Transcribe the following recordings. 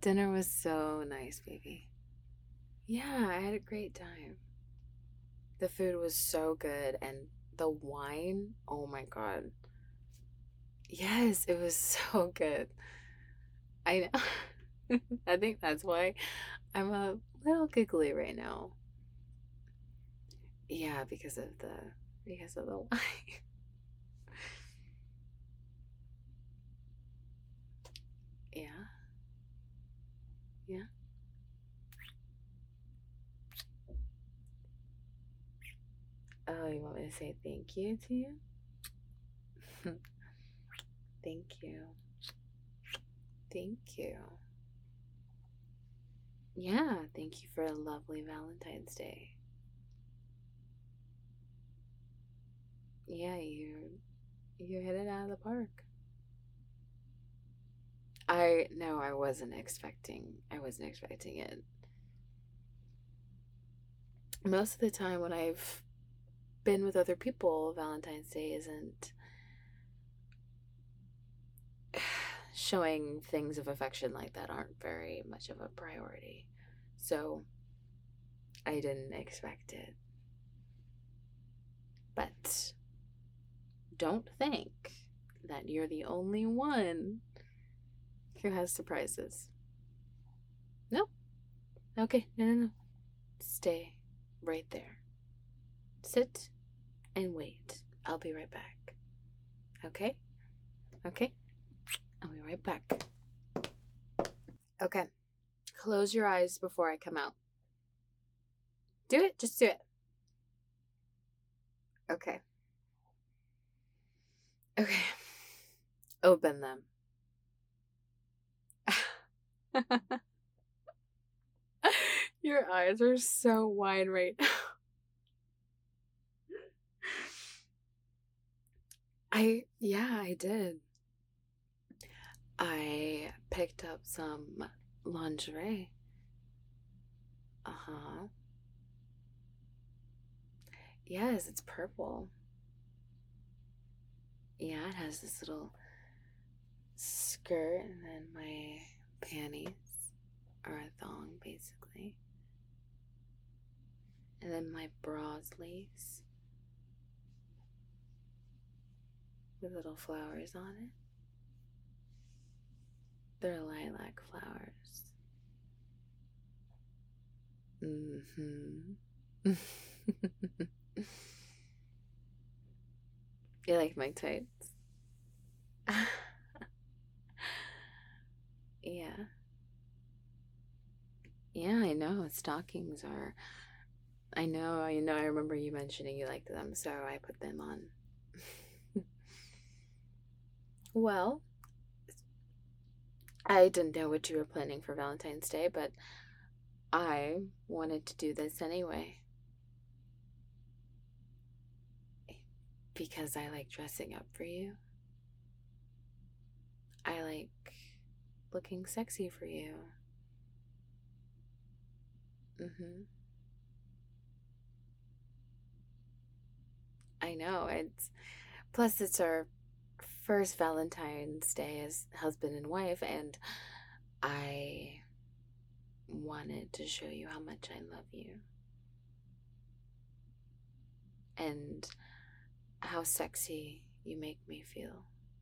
Dinner was so nice, baby. Yeah, I had a great time. The food was so good, and the wine, oh my God. Yes, it was so good. I know. I think that's why I'm a little giggly right now. Yeah, because of the wine. Yeah, yeah. Oh, you want me to say thank you to you? Thank you. Thank you. Yeah, thank you for a lovely Valentine's Day. Yeah, you hit it out of the park. I no, I wasn't expecting it. Most of the time when I've been with other people, Valentine's Day isn't showing things of affection like that aren't very much of a priority. So I didn't expect it. But don't think that you're the only one who has surprises. Nope. Okay, no, no, no. Stay right there. Sit and wait. I'll be right back. Okay? Okay? I'll be right back. Okay. Close your eyes before I come out. Do it. Just do it. Okay. Okay. Open them. Your eyes are so wide right now. Yeah, I did. I picked up some lingerie. Uh-huh. Yes, it's purple. Yeah, it has this little skirt and then my panties are a thong basically. And then my bra's lace with little flowers on it. They're lilac flowers. Mm-hmm. You like my tights? Yeah. Yeah, I know. Stockings are. I remember you mentioning you liked them, so I put them on. Well, I didn't know what you were planning for Valentine's Day, but I wanted to do this anyway because I like dressing up for you. I like looking sexy for you. Mm-hmm. I know. It's our first Valentine's Day as husband and wife, and I wanted to show you how much I love you and how sexy you make me feel.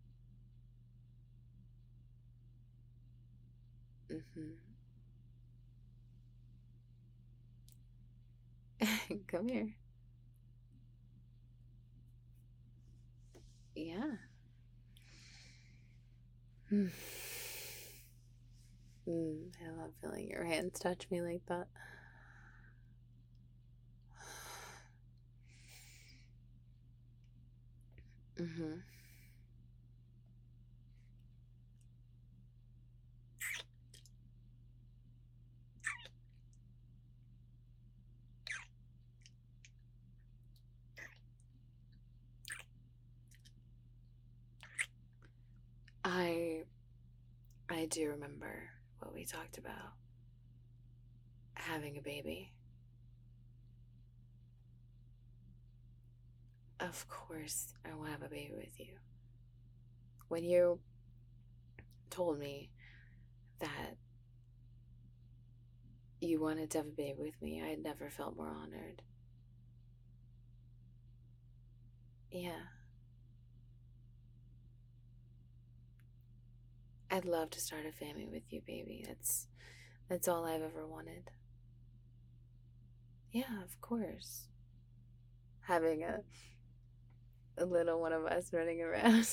Mm-hmm. Come here. Yeah. Mm. I love feeling your hands touch me like that. Mm-hmm. I I do remember what we talked about. Having a baby. Of course, I will have a baby with you. When you told me that you wanted to have a baby with me. I had never felt more honored. Yeah. I'd love to start a family with you, baby. That's all I've ever wanted. Yeah, of course. Having a little one of us running around.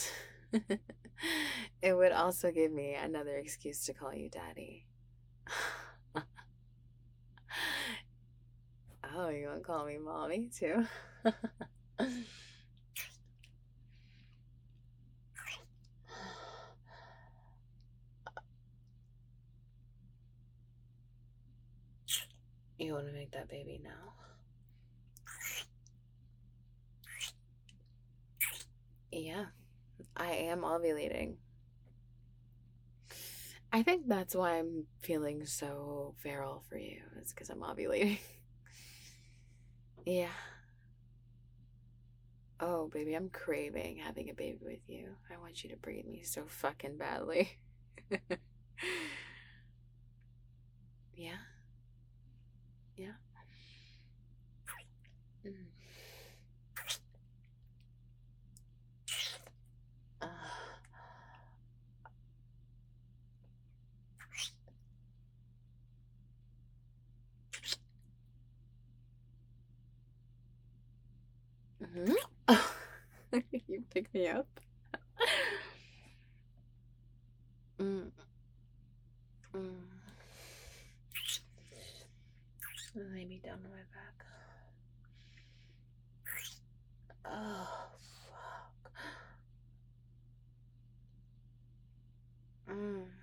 It would also give me another excuse to call you daddy. Oh, you want to call me mommy too? You want to make that baby now? Yeah, I am ovulating. I think that's why I'm feeling so feral for you. It's because I'm ovulating. Yeah. Oh, baby, I'm craving having a baby with you. I want you to breathe me so fucking badly. Yeah. Yeah. Mm. Uh, mhm. You pick me up. Mm, mm. Lay me down on my back. Oh, fuck. Mm.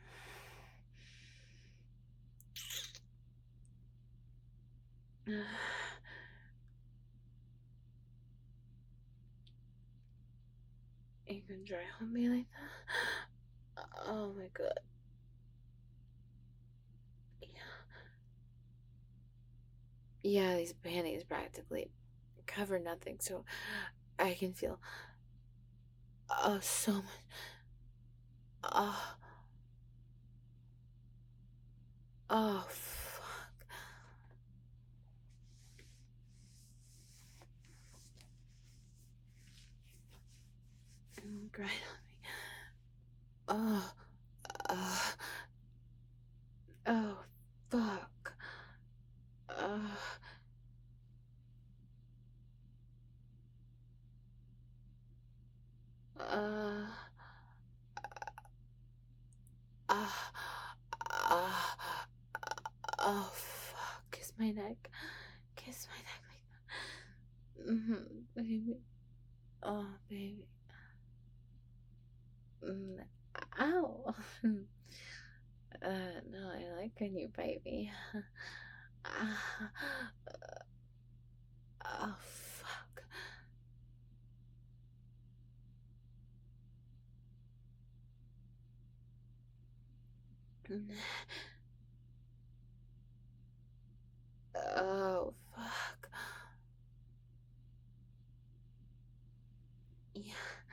You can dry on me like that? Oh my god. Yeah, these panties practically cover nothing, so I can feel so much. Oh, oh, fuck. Grind on me. Oh, uh, oh, fuck. Uh, uh, uh, uh, oh, fuck. Kiss my neck. Kiss my neck like that. Baby. Oh, baby. Mm, ow. No, I like when you bite me. Oh, fuck. Oh, fuck. Yeah.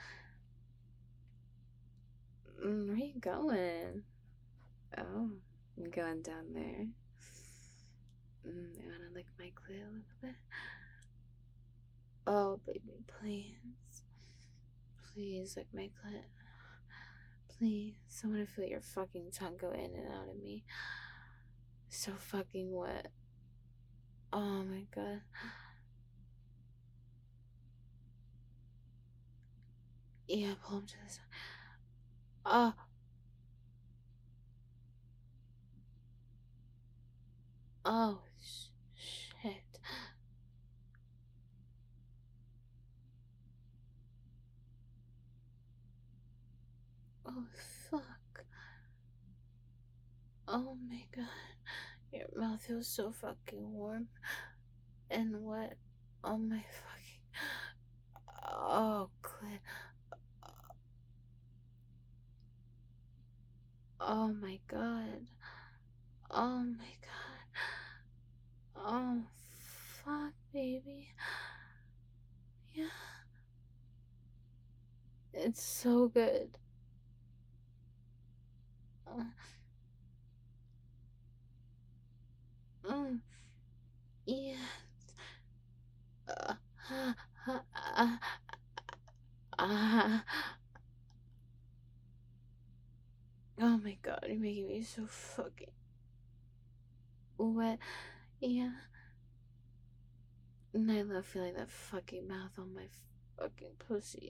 Where you going? Oh, I'm going down there. You wanna lick my clit a little bit? Oh, baby, please. Please lick my clit. Please. I wanna feel your fucking tongue go in and out of me. So fucking wet. Oh my god. Yeah, pull him to the side. Oh, oh, shit. Oh, fuck. Oh my god. Your mouth feels so fucking warm and wet on my fucking. Oh, clit. Oh my god. Oh my god. Oh, fuck, baby. Yeah. It's so good. Uh, Oh my god, you're making me so fucking wet. Yeah. And I love feeling that fucking mouth on my fucking pussy.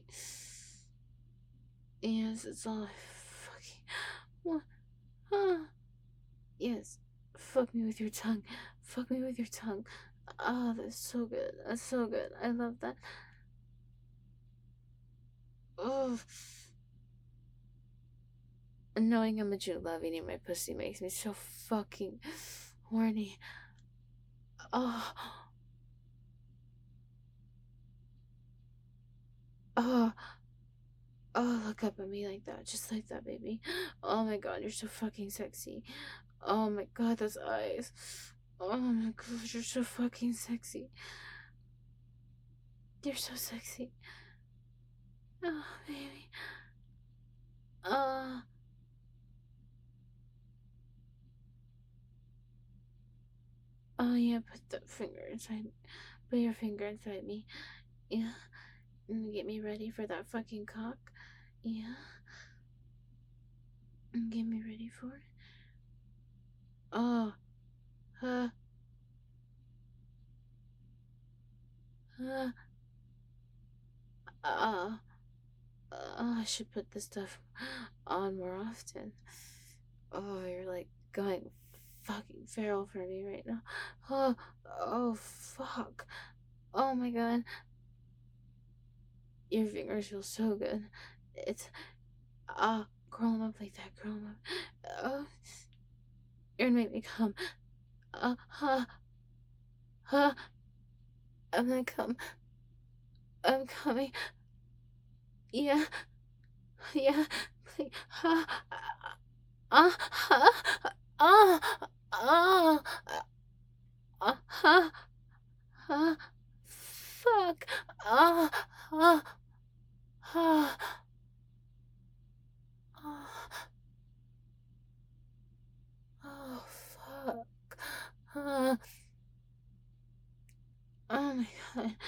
Yes, it's all I fucking. What? Ah. Yes. Fuck me with your tongue. Fuck me with your tongue. Ah, that's so good. That's so good. I love that. Oh. Knowing how much you love eating my pussy makes me so fucking horny. Oh. Oh. Oh, look up at me like that. Just like that, baby. Oh my god, you're so fucking sexy. Oh my god, those eyes. Oh my god, you're so fucking sexy. You're so sexy. Oh, baby. Uh, oh yeah, put your finger inside me. Yeah. And get me ready for that fucking cock. Yeah. And get me ready for it. Oh. Uh. Uh. Uh. I should put this stuff on more often. Oh, you're like going fucking feral for me right now. Oh, oh, fuck. Oh my god. Your fingers feel so good. It's, curl them up like that, curl them up. Oh, you're gonna make me come. Uh, huh, huh. I'm gonna come. I'm coming. Yeah, yeah. Please. Ah, ah, ah, ah, ah, ah, ah. Fuck. Ah, ah, ah, ah. Oh, fuck. Ah, oh my god.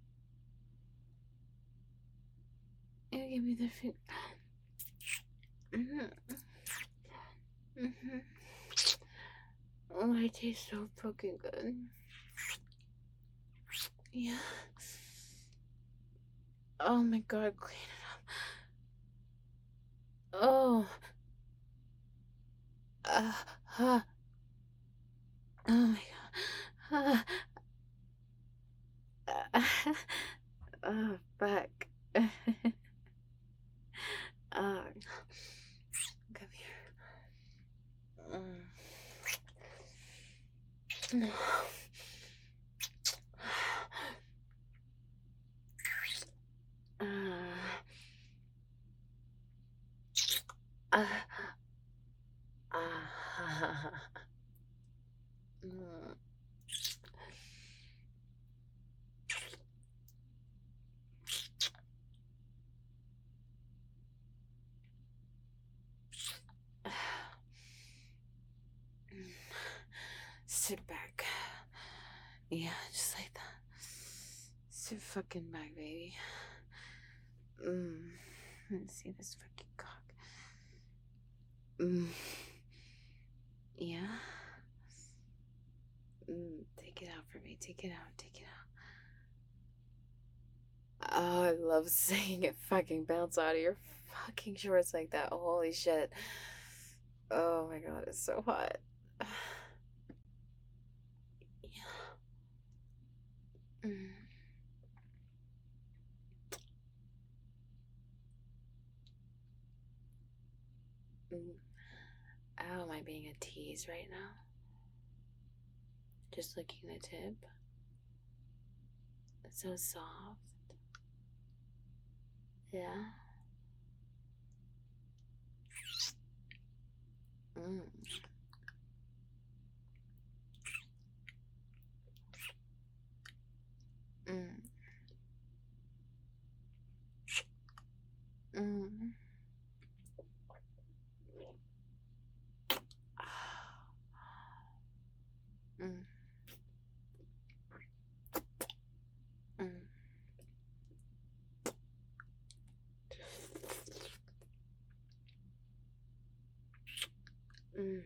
You give me the finger. Mm-hmm. Mm-hmm. Oh, I taste so fucking good. Yeah. Oh my god, clean it up. Oh. Uh, uh, oh my god. Oh, fuck. Come here. Mm. Uh, uh, mm. Sit back. Yeah, just like that. Sit fucking back, baby. Let's see this fucking cock. Yeah. Take it out for me. Take it out. Take it out. Oh, I love seeing it fucking bounce out of your fucking shorts like that. Holy shit. Oh my god, it's so hot. Yeah. Mm. Mm. Oh, am I being a tease right now? Just licking the tip. It's so soft. Yeah. Mm. Mm. Mm. Mm. Mm. Mm.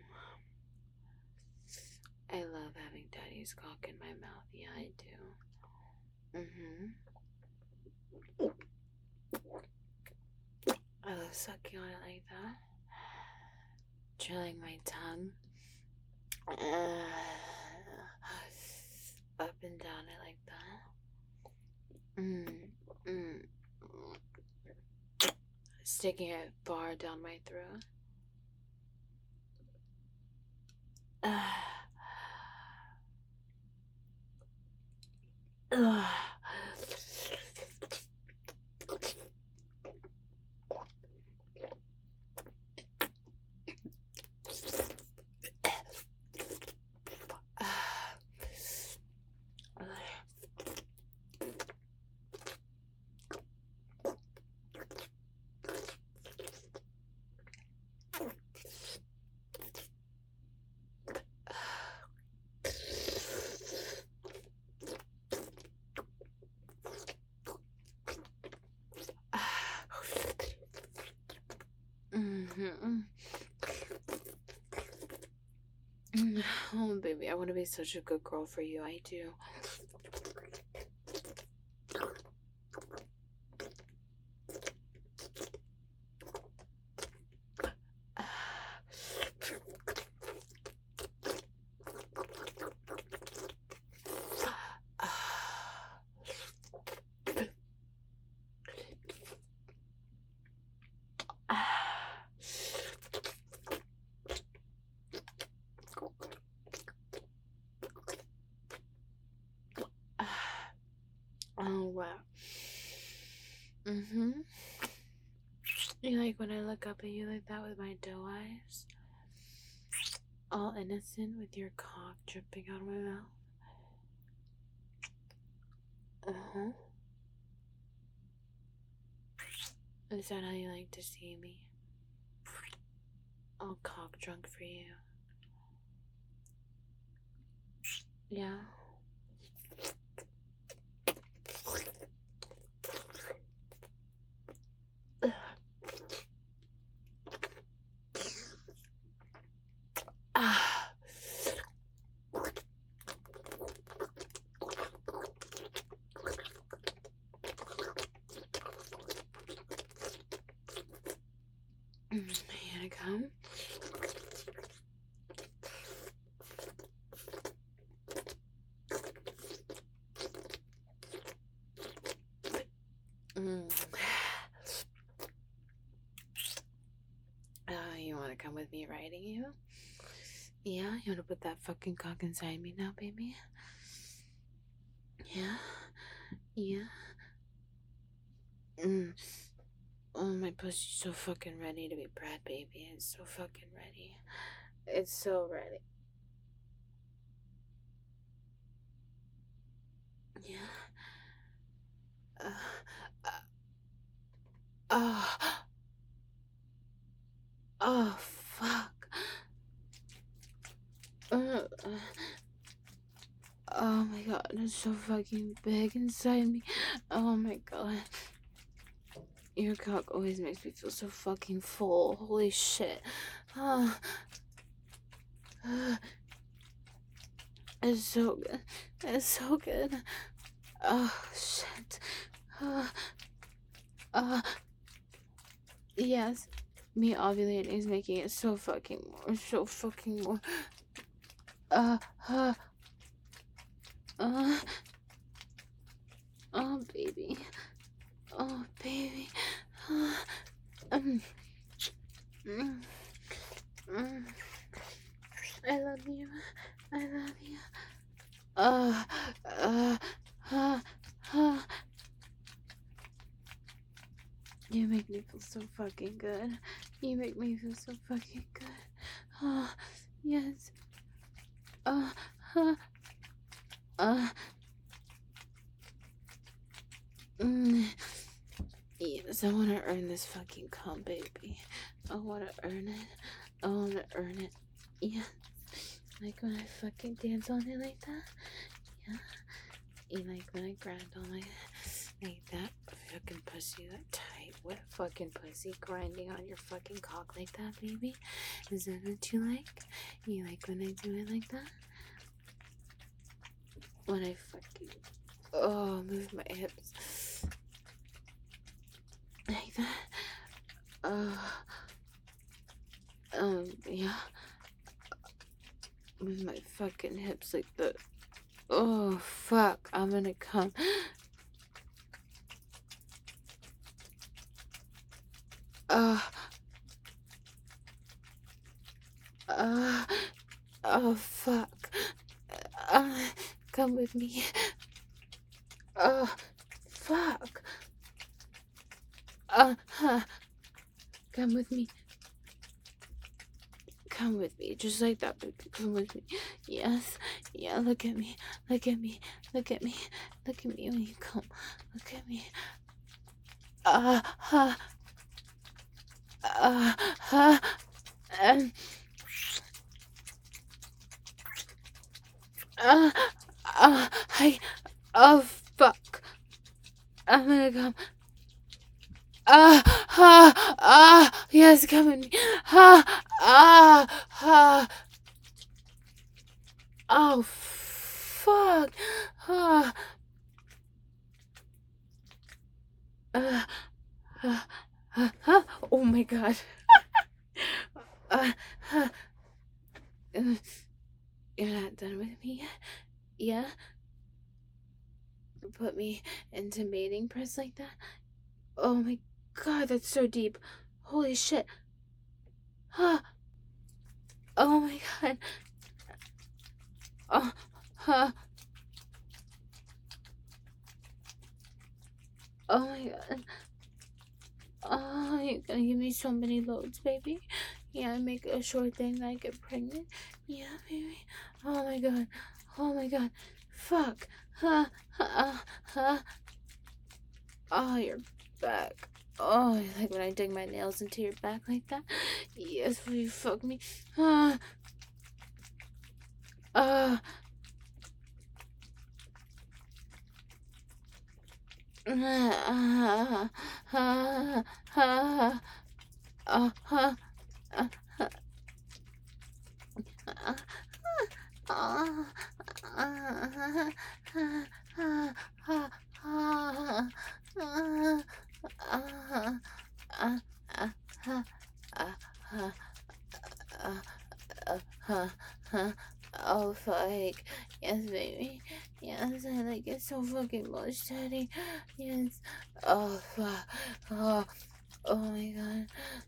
I love having daddy's cock in my mouth. Yeah, I do. I love sucking on it like that. Drilling my tongue up and down it like that. Sticking it far down my throat. Oh, baby, I want to be such a good girl for you. I do. Oh, wow. You like when I look up at you like that with my doe eyes? All innocent with your cock dripping out of my mouth? Is that how you like to see me? All cock drunk for you. Yeah? Here I come. You want to come with me riding you? Yeah? You want to put that fucking cock inside me now, baby? Yeah? Yeah? Oh, my pussy's so fucking ready to be bred, baby. It's so fucking ready. It's so ready. Yeah? Oh, fuck. Oh my god, it's so fucking big inside me. Oh my god. Your cock always makes me feel so fucking full. Holy shit. It's so good. It's so good. Oh shit. Yes. Me ovulating is making it so fucking more. So fucking more. Oh baby. Oh baby. I love you. I love you. You make me feel so fucking good. You make me feel so fucking good. Oh, yes. Yes, I want to earn this fucking cum, baby. I want to earn it. I want to earn it. Yeah. Like when I fucking dance on it like that? Yeah. You like when I grind on like that? fucking pussy that tight? What fucking pussy grinding on your fucking cock like that, baby? Is that what you like? You like when I do it like that? When I fucking move my hips like that? Yeah. Move my fucking hips like that. Oh, fuck. I'm gonna come. Oh, fuck. Come with me. Fuck. Come with me. Come with me. Just like that, baby. Come with me. Yes. Yeah, look at me. Look at me. Look at me. Look at me when you come. Look at me. Uh, uh, uh, uh, um, I, oh, fuck. I'm gonna come. Yes, come with me. Oh, fuck. Oh my god. You're not done with me yet? Yeah? Put me into mating press like that? Oh my god, that's so deep. Holy shit. Oh my god. Oh, oh my god. Oh, you're gonna give me so many loads, baby. Yeah, make a sure thing that I get pregnant. Yeah, baby. Oh my god. Oh my god. Fuck. Oh, your back. Oh, you like when I dig my nails into your back like that? Yes, will you fuck me? Uh, uh, uh, uh, uh, Oh, fuck. Yes, baby. Yes, I like it so fucking much, Daddy. Yes. Oh, fuck. Oh my god.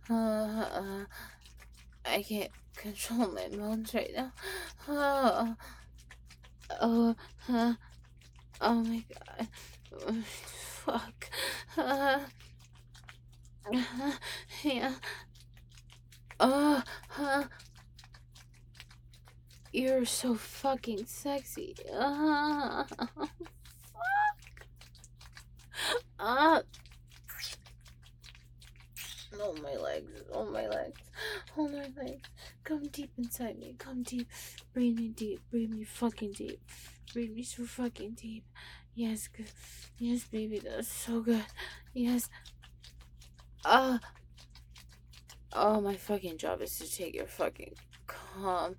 I can't control my moans right now. Oh, oh, oh my god. Fuck. Yeah. Oh, you're so fucking sexy. Fuck. Oh, my legs. Oh, my legs. Oh, my legs. Come deep inside me. Come deep. Breathe me deep. Breathe me fucking deep. Breathe me so fucking deep. Yes, good. Yes, baby. That's so good. Yes. Oh, my fucking job is to take your fucking cum.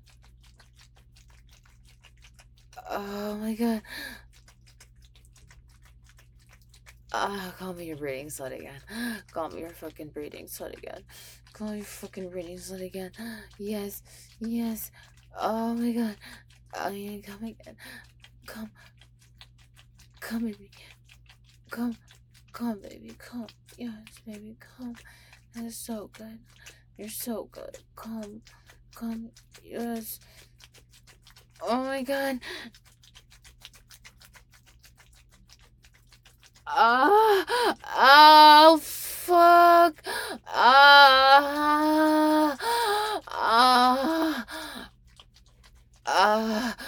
Oh, my god. Call me your breeding slut again. Call me your fucking breeding slut again. Call me your fucking breeding slut again. Yes, yes. Oh my god. Oh yeah, come again. Come with me. Come, baby, come. Yes, baby, come. That's so good. You're so good. Come, yes. Oh my god. Oh, fuck. Ah, ah, ah,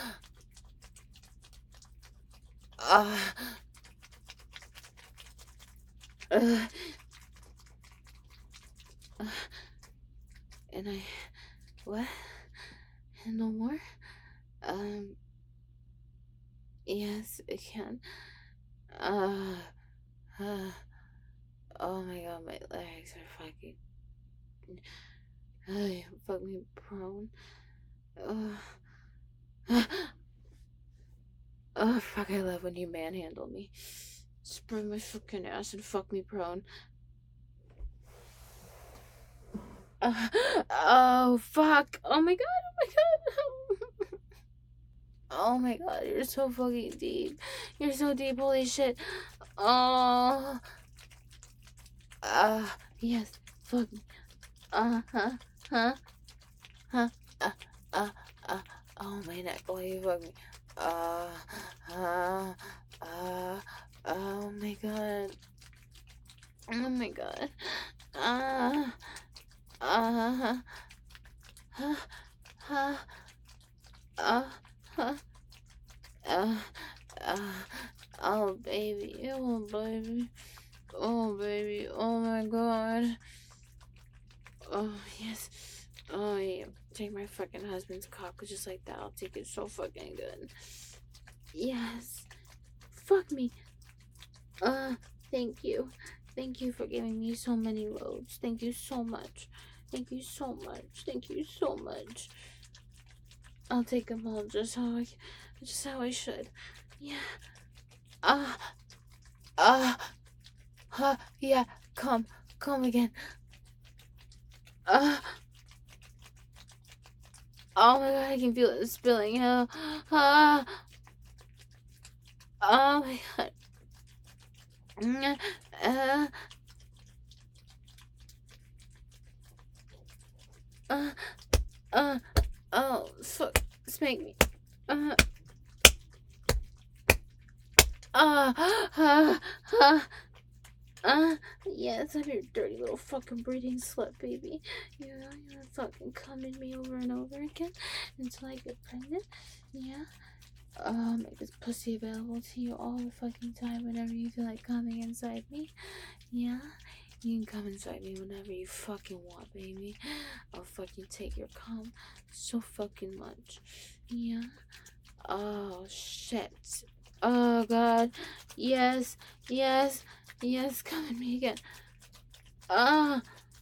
ah. Uh, and I, what? And no more? Yes, I can. Uh, Oh my god, my legs are fucking. Fuck me prone. Oh, fuck, I love when you manhandle me. Spray my fucking ass and fuck me prone. Oh, fuck. Oh my god, oh my god. Oh my god, you're so fucking deep. You're so deep, holy shit. Oh. Yes. Fuck me. Huh? Huh? Huh? Uh, uh, uh. Oh, my neck. Why you fuck me? Uh, uh, uh. Oh my god. Oh my god. Uh, uh, uh, uh, uh, uh, uh, uh, oh baby, oh baby, oh baby, oh my god. Oh yes. Oh yeah. Take my fucking husband's cock just like that. I'll take it so fucking good. Yes. Fuck me. Thank you. Thank you for giving me so many loads. Thank you so much. Thank you so much. Thank you so much. I'll take them all just how I should. Yeah. Uh, yeah. Come again. Oh my god, I can feel it spilling out. Oh my god. Uh, uh, uh, oh, fuck. Spank me. Uh, uh, uh, uh, yes, I'm your dirty little fucking breeding slut, baby. You're gonna fucking come in me over and over again until I get pregnant. Yeah. Make this pussy available to you all the fucking time whenever you feel like coming inside me. Yeah. You can come inside me whenever you fucking want, baby. I'll fucking take your cum so fucking much. Yeah. Oh, shit. Oh, God. Yes. Yes. Yes. Come at me again. Ah.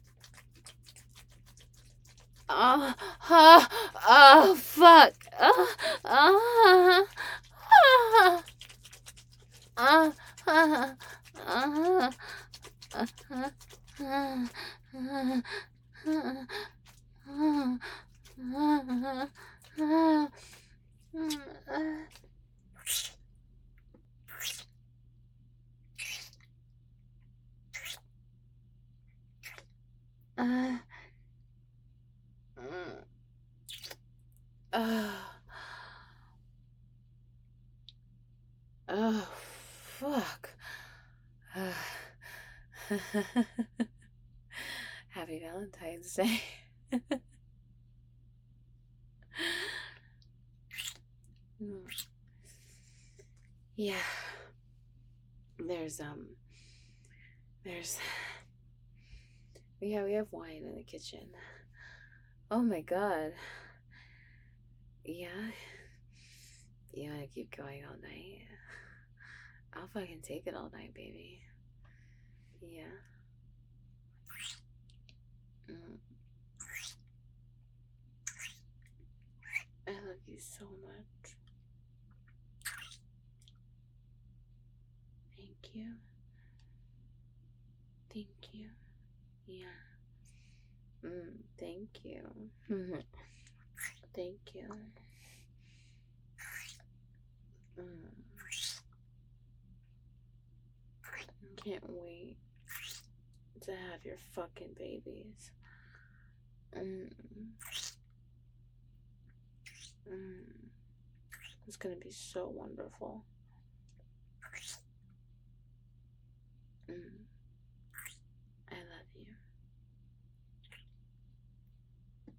Ah. Ah. Oh, fuck. Ah. Ah. Ah. Ah. Ah. Ah. Oh, fuck. Happy Valentine's Day. Yeah. There's yeah, we have wine in the kitchen. Oh my god. Yeah. You wanna keep going all night? I'll fucking take it all night, baby. Yeah. Mm. I love you so much. Thank you. Thank you. Yeah. Thank you. Thank you. Can't wait to have your fucking babies. It's gonna be so wonderful.